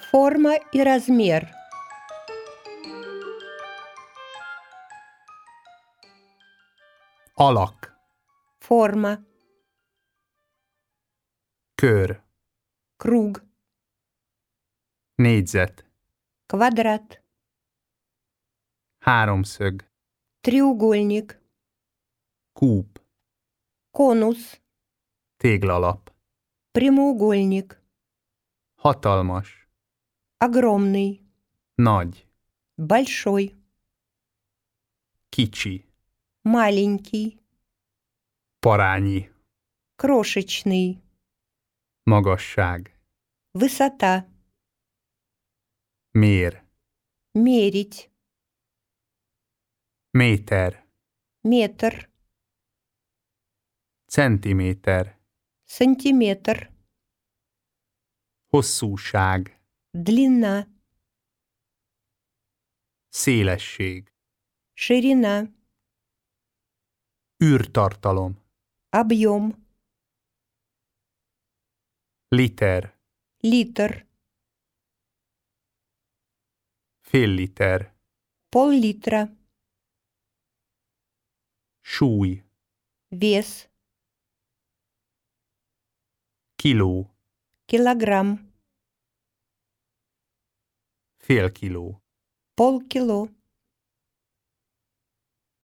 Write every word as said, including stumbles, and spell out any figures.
Форма и размер. Alak. Форма. Kör. Круг. Négyzet. Квадрат. Háromszög. Треугольник. Kúp. Конус. Téglalap. Прямоугольник. Hatalmas. Огромный. Nagy. Большой. Kicsi. Маленький. Parányi. Крошечный. Magasság. Высота. Mér. Мерить. Méter. Метр. Centiméter. Сантиметр. Hosszúság. Длина. Szélesség. Ширина. Űrtartalom. Объем. Liter. Литр. Fél liter. Пол-литра. Súly. Вес. Kiló. Килограмм. Fél kiló. Полкило.